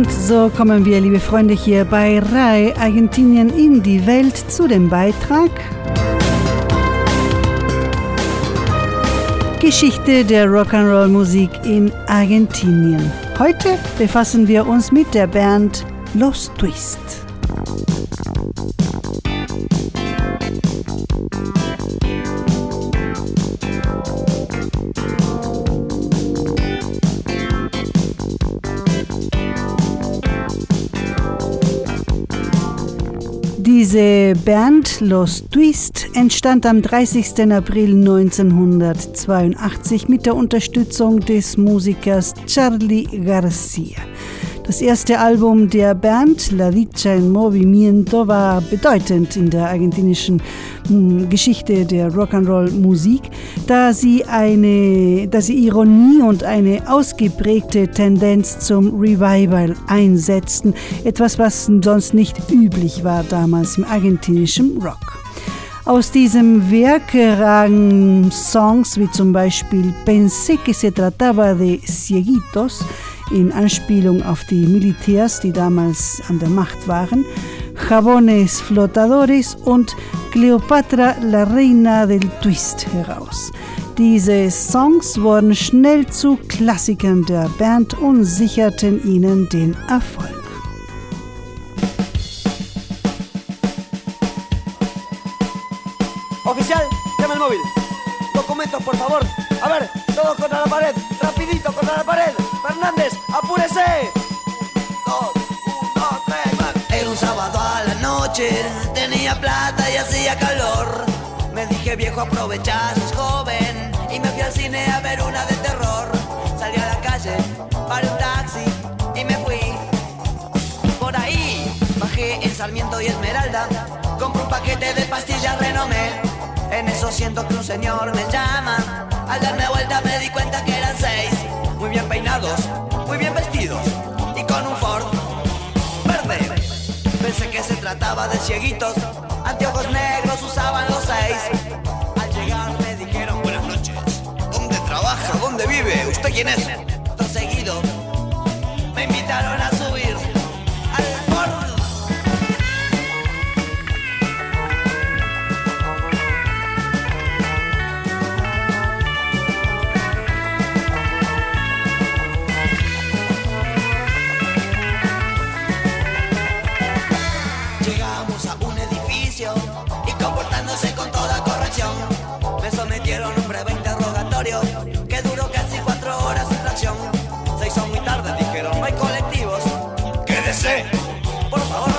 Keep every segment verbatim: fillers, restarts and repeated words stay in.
Und so kommen wir, liebe Freunde, hier bei R A I Argentinien in die Welt zu dem Beitrag Geschichte der Rock'n'Roll-Musik in Argentinien. Heute befassen wir uns mit der Band Los Twist. Diese Band Los Twist entstand am dreißigsten April neunzehnhundertzweiundachtzig mit der Unterstützung des Musikers Charly García. Das erste Album der Band, La Dicha en Movimiento, war bedeutend in der argentinischen mh, Geschichte der Rock'n'Roll-Musik, da sie eine, da sie Ironie und eine ausgeprägte Tendenz zum Revival einsetzten, etwas, was sonst nicht üblich war damals im argentinischen Rock. Aus diesem Werk ragen Songs wie zum Beispiel Pensé que se trataba de cieguitos, in Anspielung auf die Militärs, die damals an der Macht waren, Jabones Flotadores und Cleopatra, la Reina del Twist heraus. Diese Songs wurden schnell zu Klassikern der Band und sicherten ihnen den Erfolg. Oficial, llama el móvil. Documentos, por favor. A ver, todos contra la pared. Rapidito, contra la pared. Fernández, apúrese. Dos, uno, tres, más. Era un sábado a la noche. Tenía plata y hacía calor. Me dije, viejo, aprovecha, sos joven. Y me fui al cine a ver una de terror. Salí a la calle, paré un taxi y me fui. Por ahí, bajé en Sarmiento y Esmeralda. Compré un paquete de pastillas Renomé. En eso siento que un señor me llama. Al darme vuelta me di cuenta que eran seis. Muy bien peinados, muy bien vestidos y con un Ford verde. Pensé que se trataba de cieguitos. Anteojos negros usaban los seis. Al llegar me dijeron buenas noches. ¿Dónde trabaja? ¿Dónde vive? ¿Usted quién es? Todo seguido me invitaron a subir al Ford. Con toda corrección me sometieron a un breve interrogatorio que duró casi cuatro horas en tracción. Se hizo muy tarde, dijeron, no hay colectivos. Quédese, por favor.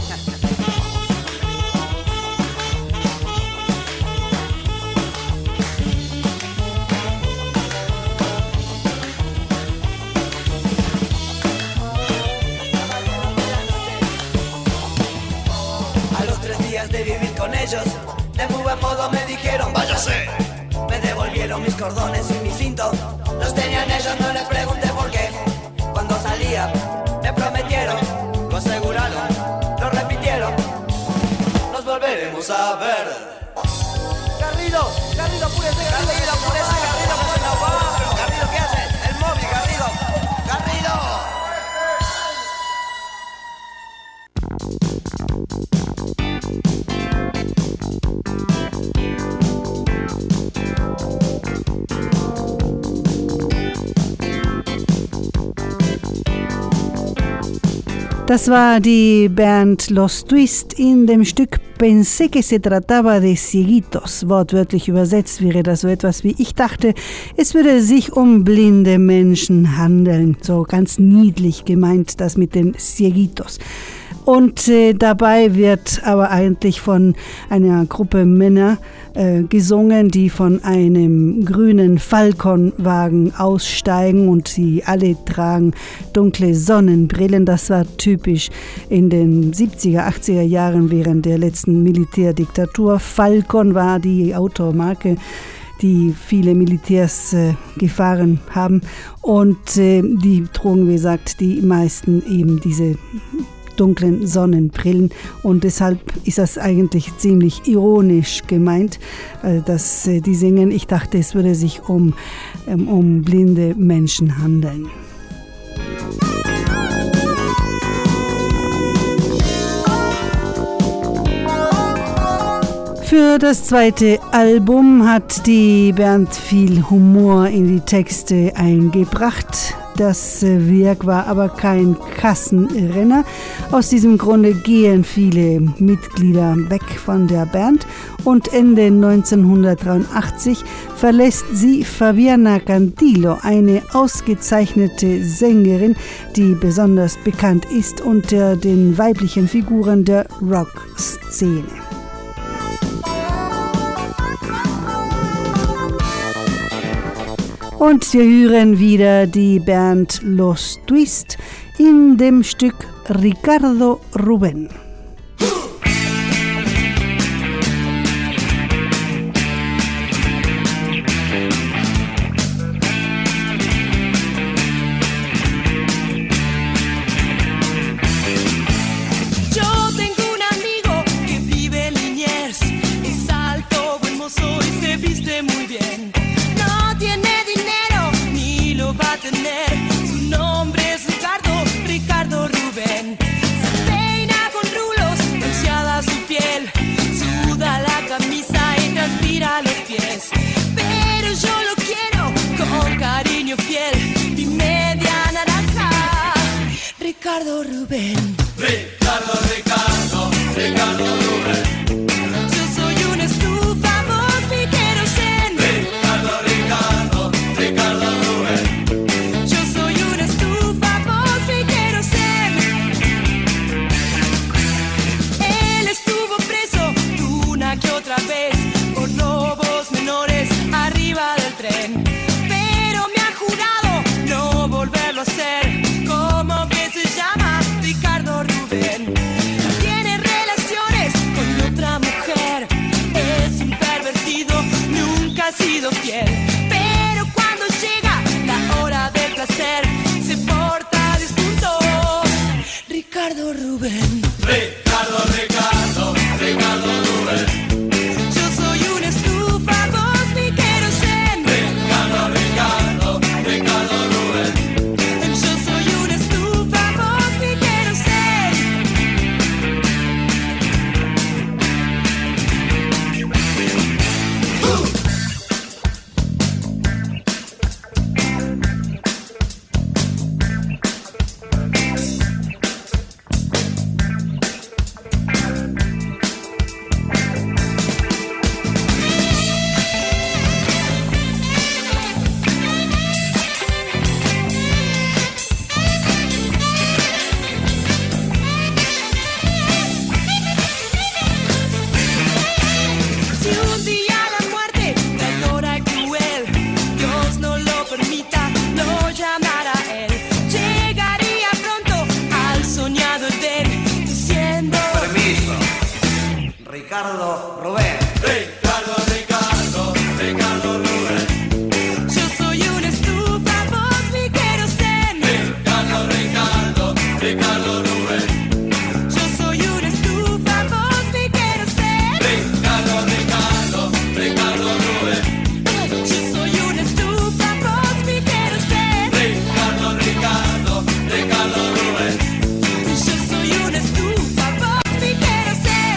A los tres días de vivir con ellos, de muy buen modo me dijeron, váyase. Me devolvieron mis cordones y mi cinto. Los tenían ellos, no les pregunté por qué. Cuando salía, me prometieron, lo aseguraron, lo repitieron. Nos volveremos a ver. Garrido, Garrido, apúrese, Garrido, apúrese, Garrido, que se nos va. Garrido, ¿qué hace? El móvil, Garrido. Garrido. Das war die Band Los Twist in dem Stück Pensé que se trataba de cieguitos. Wortwörtlich übersetzt wäre das so etwas wie: Ich dachte, es würde sich um blinde Menschen handeln. So ganz niedlich gemeint, das mit den cieguitos. Und äh, dabei wird aber eigentlich von einer Gruppe Männer äh, gesungen, die von einem grünen Falcon-Wagen aussteigen, und sie alle tragen dunkle Sonnenbrillen. Das war typisch in den siebziger, achtziger Jahren während der letzten Militärdiktatur. Falcon war die Automarke, die viele Militärs äh, gefahren haben, und äh, die trugen, wie gesagt, die meisten eben diese dunklen Sonnenbrillen, und deshalb ist das eigentlich ziemlich ironisch gemeint, dass die singen: Ich dachte, es würde sich um, um blinde Menschen handeln. Für das zweite Album hat die Band viel Humor in die Texte eingebracht. Das Werk war aber kein Kassenrenner. Aus diesem Grunde gehen viele Mitglieder weg von der Band und Ende neunzehnhundertdreiundachtzig verlässt sie Fabiana Cantilo, eine ausgezeichnete Sängerin, die besonders bekannt ist unter den weiblichen Figuren der Rock-Szene. Und wir hören wieder die Band Los Twist in dem Stück Ricardo Rubén. Ricardo Rubén. Ricardo, Ricardo, Ricardo Rubén. Yo soy una estufa, vos mi querosén. Ricardo, Ricardo, Ricardo Rubén. Yo soy una estufa, vos mi querosén. Él estuvo preso una que otra vez por robos menores arriba del tren, pero me ha jurado no volverlo a hacer. ¿Cómo que se llama? Ricardo Rubén. Tiene relaciones con otra mujer, es un pervertido, nunca ha sido fiel, pero cuando llega la hora del placer se porta distinto. Ricardo Rubén. Ricardo, Ricardo, Ricardo Rubén. Yo soy una estufa, vos mi querosén. Ricardo, Ricardo, Ricardo Rubén. Yo soy una estufa, vos mi querosén. Uh. Si un día la muerte, traidora y cruel, Dios no lo permita, lo llamará él. Llegaría pronto al soñado Edén, diciendo: Permiso. Ricardo Rubén. Ricardo, Ricardo, Ricardo Rubén. Yo soy una estufa, vos mi querosén. Ricardo, Ricardo, Ricardo Rubén. Yo soy una estufa, vos mi querosén. Ricardo, Ricardo, Ricardo Rubén. Yo soy una estufa, vos mi querosén. Ricardo, Ricardo, Ricardo Rubén. Yo soy una estufa, vos mi querosén.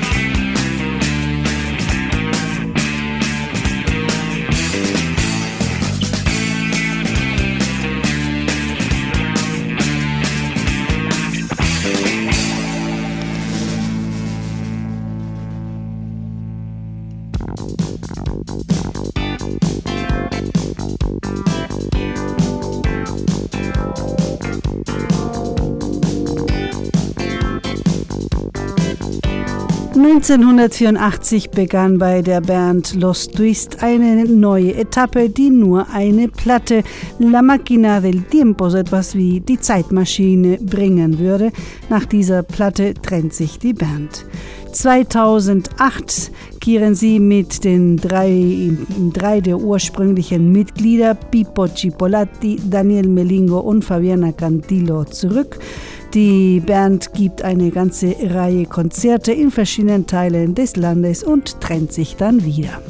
neunzehnhundertvierundachtzig begann bei der Band Los Twist eine neue Etappe, die nur eine Platte La Máquina del Tiempo, so etwas wie die Zeitmaschine, bringen würde. Nach dieser Platte trennt sich die Band. zweitausendacht kehren sie mit den drei, drei der ursprünglichen Mitglieder Pippo Cipolatti, Daniel Melingo und Fabiana Cantilo zurück. Die Band gibt eine ganze Reihe Konzerte in verschiedenen Teilen des Landes und trennt sich dann wieder.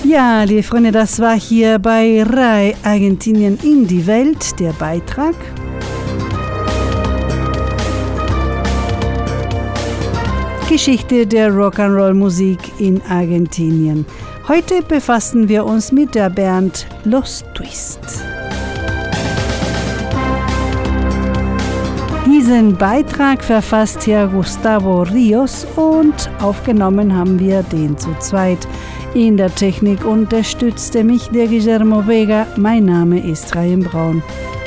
Ja, liebe Freunde, das war hier bei R A I Argentinien in die Welt, der Beitrag. Geschichte der Rock'n'Roll-Musik in Argentinien. Heute befassen wir uns mit der Band Los Twist. Diesen Beitrag verfasst Herr Gustavo Rios und aufgenommen haben wir den zu zweit. In der Technik unterstützte mich der Guillermo Vega. Mein Name ist Rayen Braun.